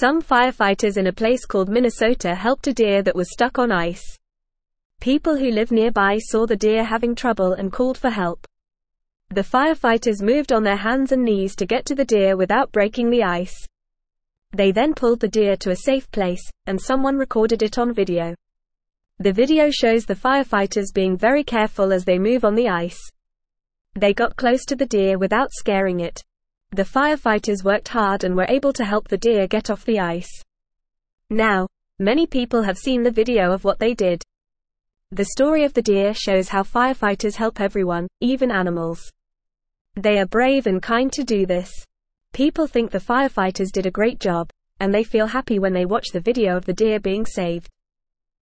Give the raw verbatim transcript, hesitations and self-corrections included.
Some firefighters in a place called Minnesota helped a deer that was stuck on ice. People who live nearby saw the deer having trouble and called for help. The firefighters moved on their hands and knees to get to the deer without breaking the ice. They then pulled the deer to a safe place, and someone recorded it on video. The video shows the firefighters being very careful as they move on the ice. They got close to the deer without scaring it. The firefighters worked hard and were able to help the deer get off the ice. Now, many people have seen the video of what they did. The story of the deer shows how firefighters help everyone, even animals. They are brave and kind to do this. People think the firefighters did a great job, and they feel happy when they watch the video of the deer being saved.